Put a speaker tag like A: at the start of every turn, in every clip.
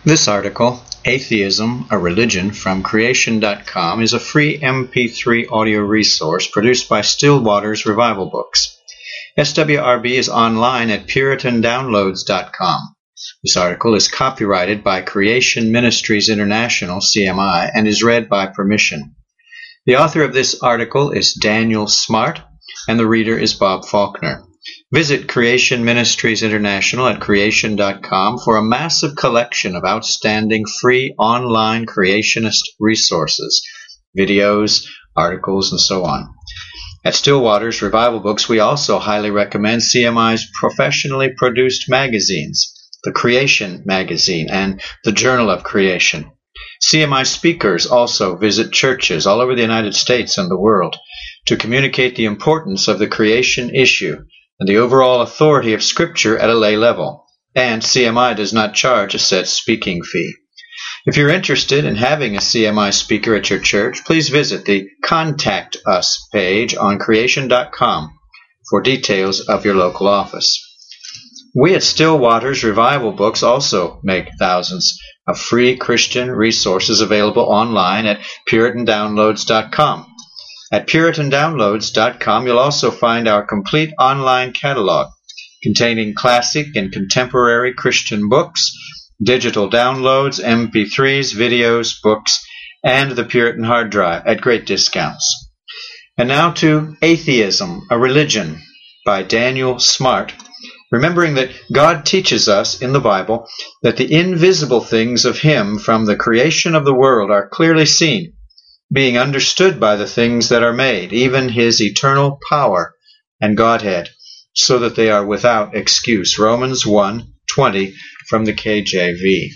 A: This article, Atheism, a Religion, from Creation.com, is a free MP3 audio resource produced by Still Waters Revival Books. SWRB is online at PuritanDownloads.com. This article is copyrighted by Creation Ministries International, CMI, and is read by permission. The author of this article is Daniel Smart, and the reader is Bob Faulkner. Visit Creation Ministries International at Creation.com for a massive collection of outstanding free online creationist resources, videos, articles, and so on. At Still Waters Revival Books, we also highly recommend CMI's professionally produced magazines, the Creation Magazine and the Journal of Creation. CMI speakers also visit churches all over the United States and the world to communicate the importance of the creation issue and the overall authority of Scripture at a lay level, and CMI does not charge a set speaking fee. If you're interested in having a CMI speaker at your church, please visit the Contact Us page on Creation.com for details of your local office. We at Still Waters Revival Books also make thousands of free Christian resources available online at PuritanDownloads.com. At PuritanDownloads.com, you'll also find our complete online catalog containing classic and contemporary Christian books, digital downloads, MP3s, videos, books, and the Puritan hard drive at great discounts. And now to Atheism, a Religion by Daniel Smart, remembering that God teaches us in the Bible that the invisible things of Him from the creation of the world are clearly seen, being understood by the things that are made, even His eternal power and Godhead, so that they are without excuse. Romans 1:20 from the KJV.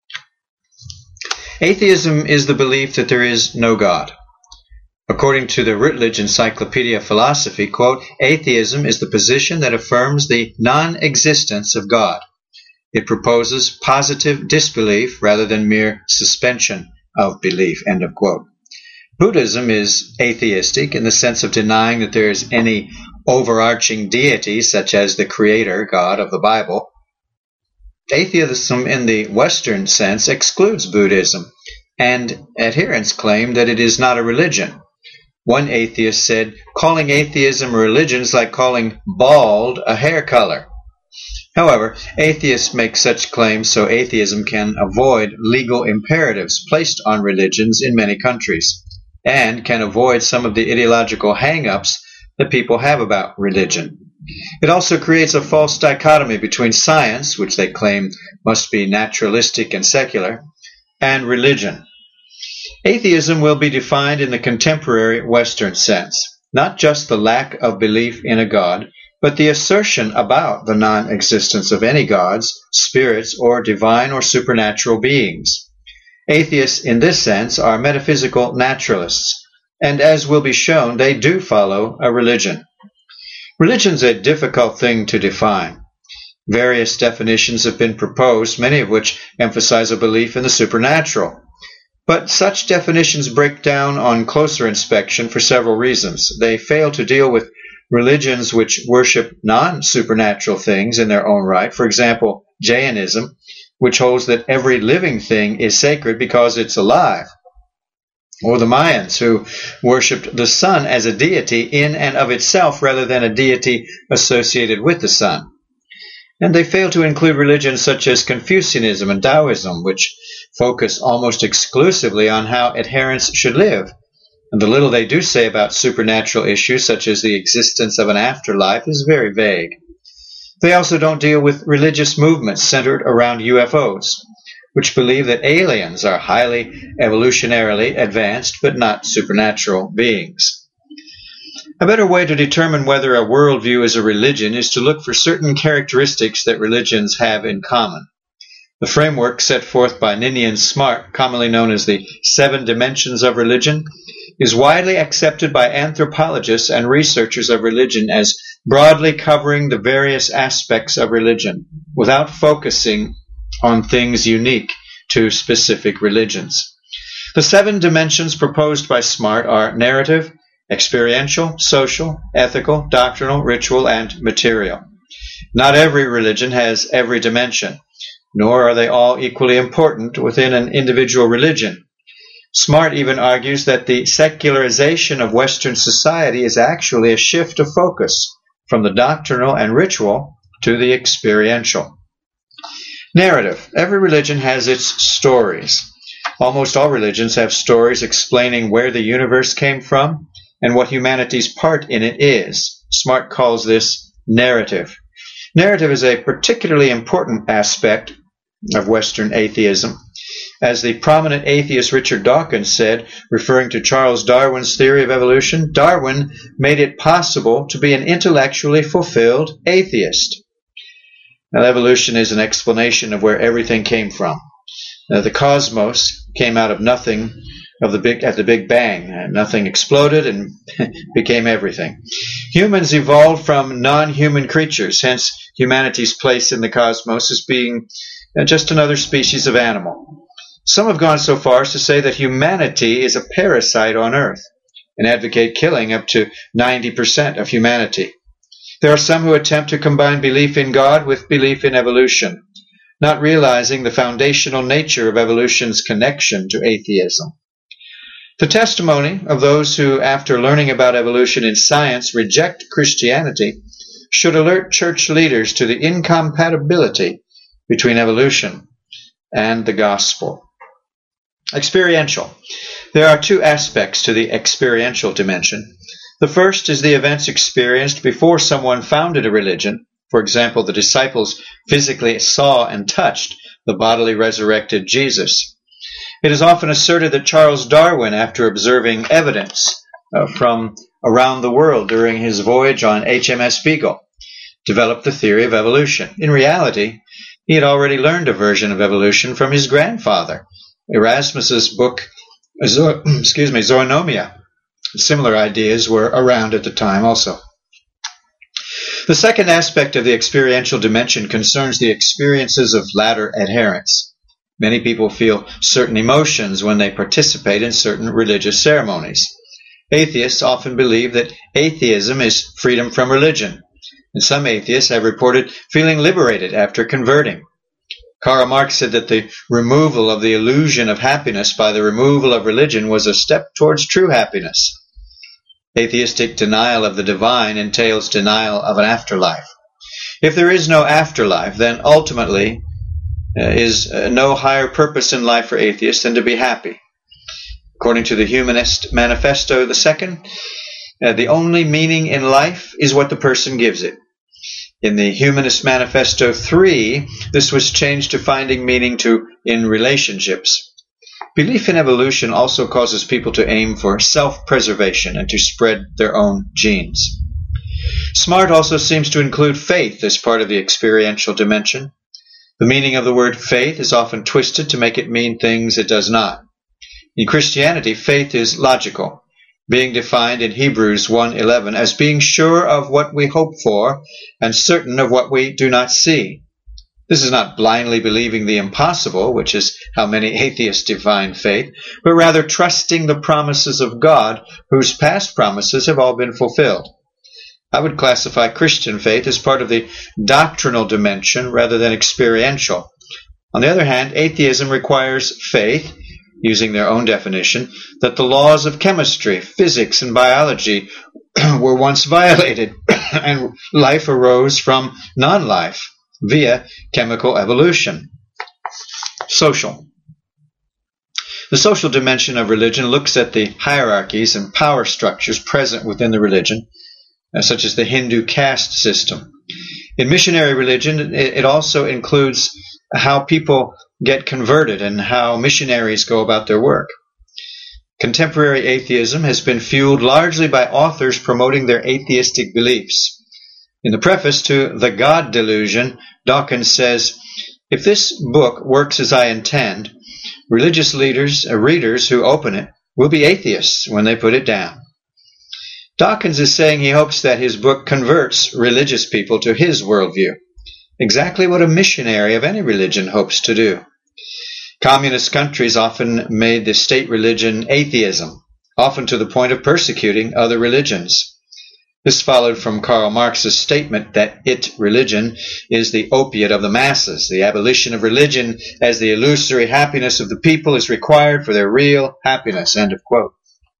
A: Atheism is the belief that there is no God. According to the Routledge Encyclopedia of Philosophy, quote, atheism is the position that affirms the non-existence of God. It proposes positive disbelief rather than mere suspension of belief, end of quote. Buddhism is atheistic in the sense of denying that there is any overarching deity such as the Creator, God of the Bible. Atheism in the Western sense excludes Buddhism, and adherents claim that it is not a religion. One atheist said, calling atheism a religion is like calling bald a hair color. However, atheists make such claims so atheism can avoid legal imperatives placed on religions in many countries, and can avoid some of the ideological hang-ups that people have about religion. It also creates a false dichotomy between science, which they claim must be naturalistic and secular, and religion. Atheism will be defined in the contemporary Western sense, not just the lack of belief in a God, but the assertion about the non-existence of any gods, spirits, or divine or supernatural beings. Atheists in this sense are metaphysical naturalists, and as will be shown, they do follow a religion. Religion's a difficult thing to define. Various definitions have been proposed, many of which emphasize a belief in the supernatural. But such definitions break down on closer inspection for several reasons. They fail to deal with religions which worship non-supernatural things in their own right. For example, Jainism, which holds that every living thing is sacred because it's alive. Or the Mayans, who worshipped the sun as a deity in and of itself rather than a deity associated with the sun. And they fail to include religions such as Confucianism and Taoism, which focus almost exclusively on how adherents should live. And the little they do say about supernatural issues, such as the existence of an afterlife, is very vague. They also don't deal with religious movements centered around UFOs, which believe that aliens are highly evolutionarily advanced but not supernatural beings. A better way to determine whether a worldview is a religion is to look for certain characteristics that religions have in common. The framework set forth by Ninian Smart, commonly known as the 7 dimensions of religion, is widely accepted by anthropologists and researchers of religion as broadly covering the various aspects of religion, without focusing on things unique to specific religions. The 7 dimensions proposed by Smart are narrative, experiential, social, ethical, doctrinal, ritual, and material. Not every religion has every dimension. nor are they all equally important within an individual religion. Smart even argues that the secularization of Western society is actually a shift of focus from the doctrinal and ritual to the experiential. Narrative. Every religion has its stories. Almost all religions have stories explaining where the universe came from and what humanity's part in it is. Smart calls this narrative. Narrative is a particularly important aspect of Western atheism. As the prominent atheist Richard Dawkins said, referring to Charles Darwin's theory of evolution, Darwin made it possible to be an intellectually fulfilled atheist. Now, evolution is an explanation of where everything came from. The cosmos came out of nothing at the Big Bang. Nothing exploded and became everything. Humans evolved from non-human creatures, hence humanity's place in the cosmos as being just another species of animal. Some have gone so far as to say that humanity is a parasite on Earth and advocate killing up to 90% of humanity. There are some who attempt to combine belief in God with belief in evolution, not realizing the foundational nature of evolution's connection to atheism. The testimony of those who, after learning about evolution in science, reject Christianity should alert church leaders to the incompatibility between evolution and the gospel. Experiential. There are two aspects to the experiential dimension. The first is the events experienced before someone founded a religion. For example, the disciples physically saw and touched the bodily resurrected Jesus. It is often asserted that Charles Darwin, after observing evidence from around the world during his voyage on HMS Beagle, developed the theory of evolution. In reality, he had already learned a version of evolution from his grandfather, Erasmus's book, Zoonomia. Similar ideas were around at the time also. The second aspect of the experiential dimension concerns the experiences of latter adherents. Many people feel certain emotions when they participate in certain religious ceremonies. Atheists often believe that atheism is freedom from religion, and some atheists have reported feeling liberated after converting. Karl Marx said that the removal of the illusion of happiness by the removal of religion was a step towards true happiness. Atheistic denial of the divine entails denial of an afterlife. If there is no afterlife, then ultimately is no higher purpose in life for atheists than to be happy. According to the Humanist Manifesto II, the only meaning in life is what the person gives it. In the Humanist Manifesto III, this was changed to finding meaning in relationships. Belief in evolution also causes people to aim for self-preservation and to spread their own genes. Smart also seems to include faith as part of the experiential dimension. The meaning of the word faith is often twisted to make it mean things it does not. In Christianity, faith is logical, being defined in Hebrews 1:11 as being sure of what we hope for and certain of what we do not see. This is not blindly believing the impossible, which is how many atheists define faith, but rather trusting the promises of God, whose past promises have all been fulfilled. I would classify Christian faith as part of the doctrinal dimension rather than experiential. On the other hand, atheism requires faith, using their own definition, that the laws of chemistry, physics, and biology were once violated and life arose from non-life via chemical evolution. Social. The social dimension of religion looks at the hierarchies and power structures present within the religion, such as the Hindu caste system. In missionary religion, it also includes how people get converted and how missionaries go about their work. Contemporary atheism has been fueled largely by authors promoting their atheistic beliefs. In the preface to The God Delusion, Dawkins says, "If this book works as I intend, religious readers who open it will be atheists when they put it down." Dawkins is saying he hopes that his book converts religious people to his worldview, exactly what a missionary of any religion hopes to do. Communist countries often made the state religion atheism, often to the point of persecuting other religions. This followed from Karl Marx's statement that religion, is the opiate of the masses. The abolition of religion as the illusory happiness of the people is required for their real happiness. End of quote.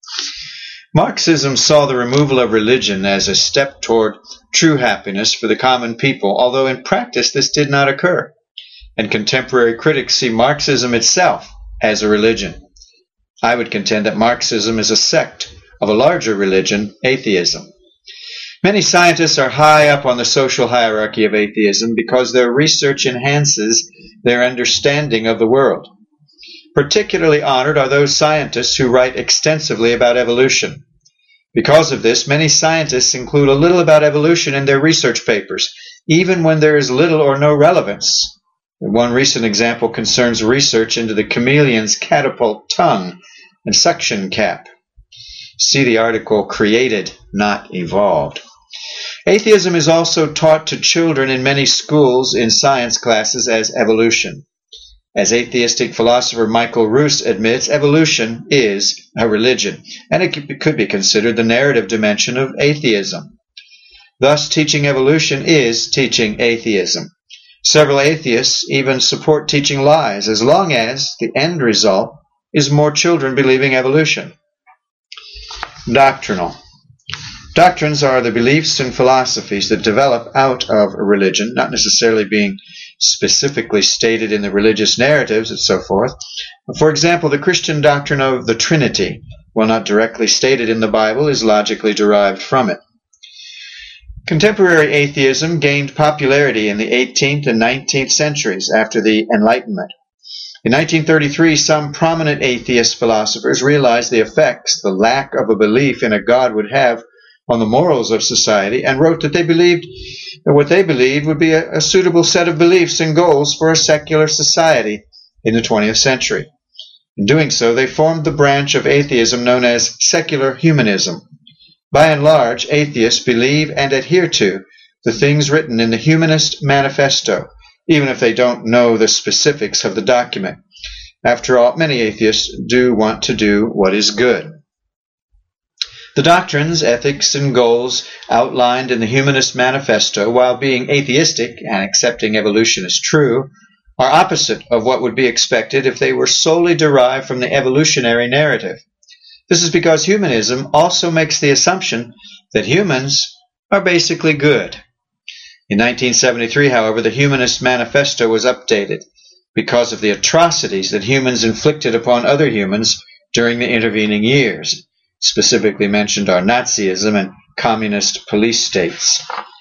A: Marxism saw the removal of religion as a step toward true happiness for the common people, although in practice this did not occur. And contemporary critics see Marxism itself as a religion. I would contend that Marxism is a sect of a larger religion, atheism. Many scientists are high up on the social hierarchy of atheism because their research enhances their understanding of the world. Particularly honored are those scientists who write extensively about evolution. Because of this, many scientists include a little about evolution in their research papers, even when there is little or no relevance. One recent example concerns research into the chameleon's catapult tongue and suction cap. See the article, Created, Not Evolved. Atheism is also taught to children in many schools in science classes as evolution. As atheistic philosopher Michael Ruse admits, evolution is a religion, and it could be considered the narrative dimension of atheism. Thus, teaching evolution is teaching atheism. Several atheists even support teaching lies, as long as the end result is more children believing evolution. Doctrinal. Doctrines are the beliefs and philosophies that develop out of a religion, not necessarily being specifically stated in the religious narratives and so forth. For example, the Christian doctrine of the Trinity, while not directly stated in the Bible, is logically derived from it. Contemporary atheism gained popularity in the 18th and 19th centuries after the Enlightenment. In 1933, some prominent atheist philosophers realized the effects the lack of a belief in a God would have on the morals of society, and wrote that they believed that what they believed would be a suitable set of beliefs and goals for a secular society in the 20th century. In doing so, they formed the branch of atheism known as secular humanism. By and large, atheists believe and adhere to the things written in the Humanist Manifesto, even if they don't know the specifics of the document. After all, many atheists do want to do what is good. The doctrines, ethics, and goals outlined in the Humanist Manifesto, while being atheistic and accepting evolution as true, are opposite of what would be expected if they were solely derived from the evolutionary narrative. This is because humanism also makes the assumption that humans are basically good. In 1973, however, the Humanist Manifesto was updated because of the atrocities that humans inflicted upon other humans during the intervening years. Specifically mentioned are Nazism and communist police states.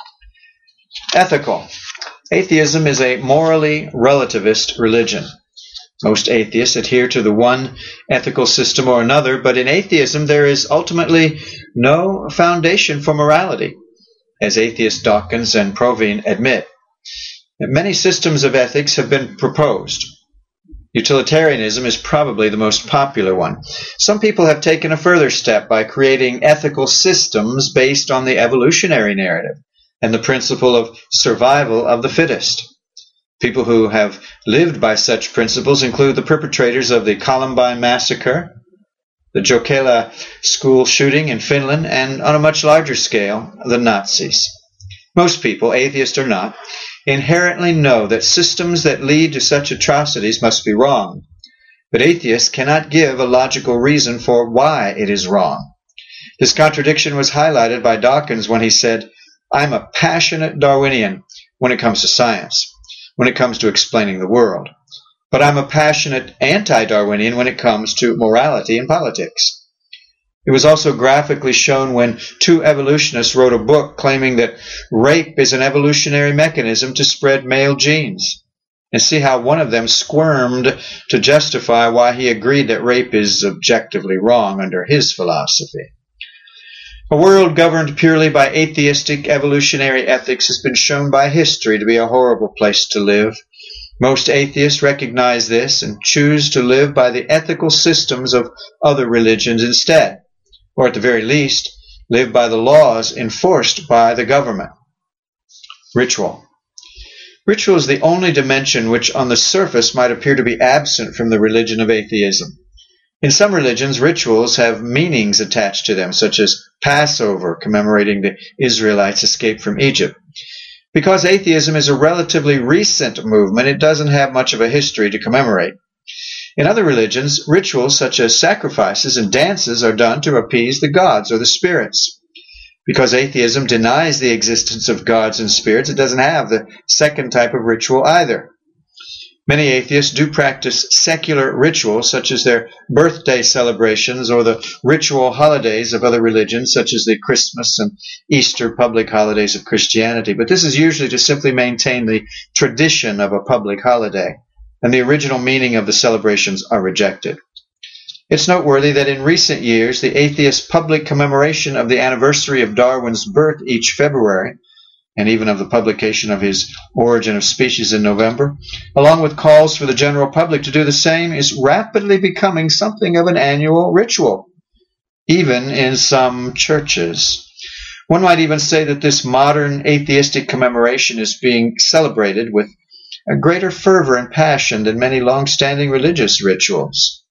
A: Ethical. Atheism is a morally relativist religion. Most atheists adhere to the one ethical system or another, but in atheism there is ultimately no foundation for morality, as atheist Dawkins and Provine admit. Many systems of ethics have been proposed. Utilitarianism is probably the most popular one. Some people have taken a further step by creating ethical systems based on the evolutionary narrative and the principle of survival of the fittest. People who have lived by such principles include the perpetrators of the Columbine Massacre, the Jokela school shooting in Finland, and on a much larger scale, the Nazis. Most people, atheist or not, inherently know that systems that lead to such atrocities must be wrong. But atheists cannot give a logical reason for why it is wrong. This contradiction was highlighted by Dawkins when he said, "I'm a passionate Darwinian when it comes to science, when it comes to explaining the world. But I'm a passionate anti-Darwinian when it comes to morality and politics." It was also graphically shown when two evolutionists wrote a book claiming that rape is an evolutionary mechanism to spread male genes. And see how one of them squirmed to justify why he agreed that rape is objectively wrong under his philosophy. A world governed purely by atheistic evolutionary ethics has been shown by history to be a horrible place to live. Most atheists recognize this and choose to live by the ethical systems of other religions instead, or at the very least, live by the laws enforced by the government. Ritual. Ritual is the only dimension which on the surface might appear to be absent from the religion of atheism. In some religions, rituals have meanings attached to them, such as Passover, commemorating the Israelites' escape from Egypt. Because atheism is a relatively recent movement, it doesn't have much of a history to commemorate. In other religions, rituals such as sacrifices and dances are done to appease the gods or the spirits. Because atheism denies the existence of gods and spirits, it doesn't have the second type of ritual either. Many atheists do practice secular rituals, such as their birthday celebrations or the ritual holidays of other religions, such as the Christmas and Easter public holidays of Christianity. But this is usually to simply maintain the tradition of a public holiday, and the original meaning of the celebrations are rejected. It's noteworthy that in recent years, the atheist public commemoration of the anniversary of Darwin's birth each February, and even of the publication of his Origin of Species in November, along with calls for the general public to do the same, is rapidly becoming something of an annual ritual, even in some churches. One might even say that this modern atheistic commemoration is being celebrated with a greater fervor and passion than many long-standing religious rituals.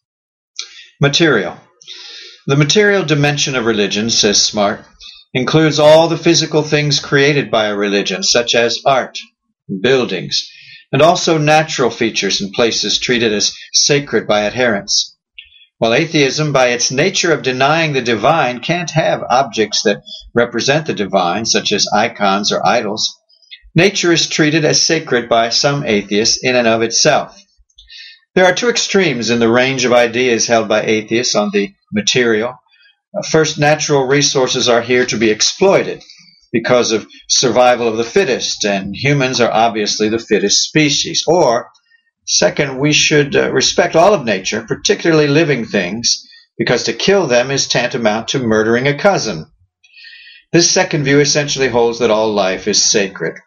A: Material. The material dimension of religion, says Smart, includes all the physical things created by a religion, such as art, buildings, and also natural features and places treated as sacred by adherents. While atheism, by its nature of denying the divine, can't have objects that represent the divine, such as icons or idols, nature is treated as sacred by some atheists in and of itself. There are two extremes in the range of ideas held by atheists on the material. First, natural resources are here to be exploited because of survival of the fittest, and humans are obviously the fittest species. Or, second, we should respect all of nature, particularly living things, because to kill them is tantamount to murdering a cousin. This second view essentially holds that all life is sacred.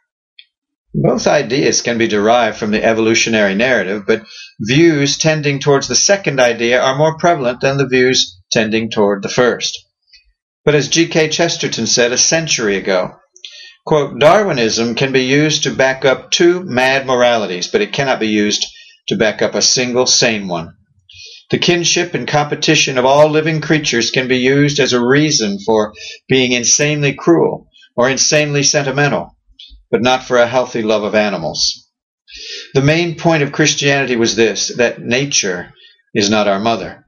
A: Both ideas can be derived from the evolutionary narrative, but views tending towards the second idea are more prevalent than the views tending toward the first. But as G.K. Chesterton said a century ago, quote, Darwinism can be used to back up two mad moralities, but it cannot be used to back up a single sane one. The kinship and competition of all living creatures can be used as a reason for being insanely cruel or insanely sentimental, but not for a healthy love of animals. The main point of Christianity was this, that nature is not our mother.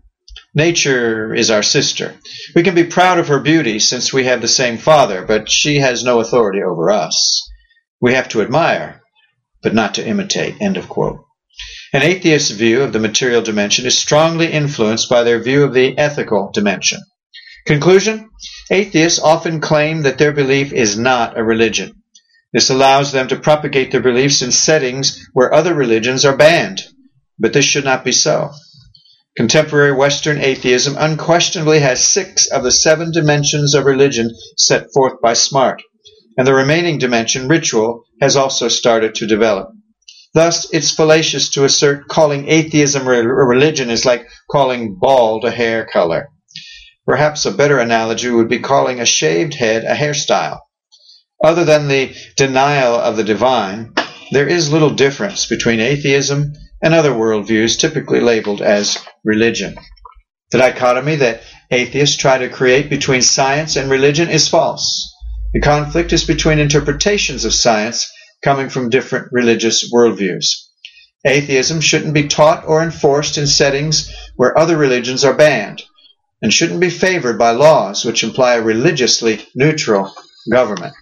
A: Nature is our sister. We can be proud of her beauty since we have the same father, but she has no authority over us. We have to admire, but not to imitate. End of quote. An atheist's view of the material dimension is strongly influenced by their view of the ethical dimension. Conclusion: atheists often claim that their belief is not a religion. This allows them to propagate their beliefs in settings where other religions are banned, but this should not be so. Contemporary Western atheism unquestionably has 6 of the 7 dimensions of religion set forth by Smart, and the remaining dimension, ritual, has also started to develop. Thus, it's fallacious to assert calling atheism a religion is like calling bald a hair color. Perhaps a better analogy would be calling a shaved head a hairstyle. Other than the denial of the divine, there is little difference between atheism and other worldviews typically labeled as religion. The dichotomy that atheists try to create between science and religion is false. The conflict is between interpretations of science coming from different religious worldviews. Atheism shouldn't be taught or enforced in settings where other religions are banned, and shouldn't be favored by laws which imply a religiously neutral government.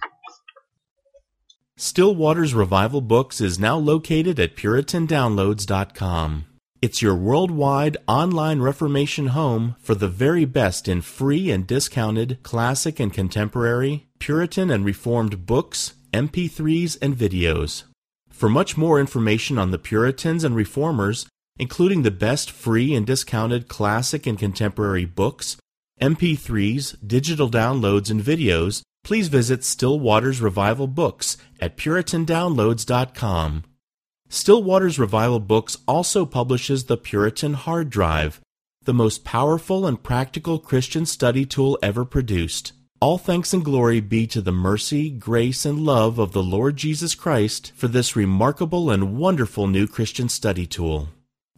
B: Still Waters Revival Books is now located at PuritanDownloads.com. It's your worldwide online Reformation home for the very best in free and discounted classic and contemporary, Puritan and Reformed books, MP3s, and videos. For much more information on the Puritans and Reformers, including the best free and discounted classic and contemporary books, MP3s, digital downloads, and videos, please visit Still Waters Revival Books at PuritanDownloads.com. Still Waters Revival Books also publishes the Puritan Hard Drive, the most powerful and practical Christian study tool ever produced. All thanks and glory be to the mercy, grace, and love of the Lord Jesus Christ for this remarkable and wonderful new Christian study tool.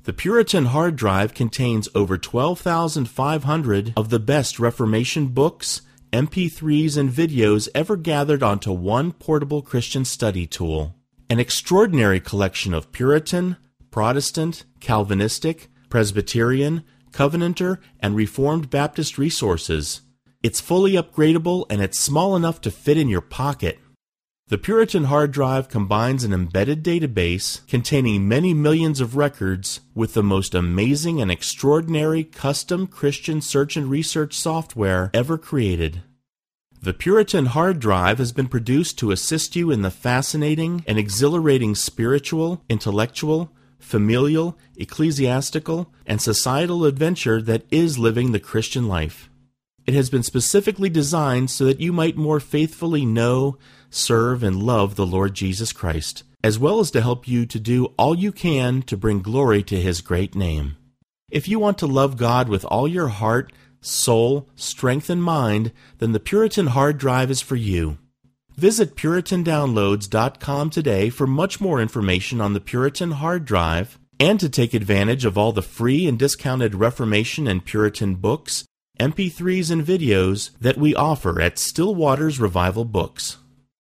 B: The Puritan hard drive contains over 12,500 of the best Reformation books, MP3s, and videos ever gathered onto one portable Christian study tool. An extraordinary collection of Puritan, Protestant, Calvinistic, Presbyterian, Covenanter, and Reformed Baptist resources. It's fully upgradable and it's small enough to fit in your pocket. The Puritan hard drive combines an embedded database containing many millions of records with the most amazing and extraordinary custom Christian search and research software ever created. The Puritan hard drive has been produced to assist you in the fascinating and exhilarating spiritual, intellectual, familial, ecclesiastical, and societal adventure that is living the Christian life. It has been specifically designed so that you might more faithfully know, serve, and love the Lord Jesus Christ, as well as to help you to do all you can to bring glory to His great name. If you want to love God with all your heart, soul, strength, and mind, then the Puritan hard drive is for you. Visit PuritanDownloads.com today for much more information on the Puritan hard drive and to take advantage of all the free and discounted Reformation and Puritan books, MP3s, and videos that we offer at Still Waters Revival Books.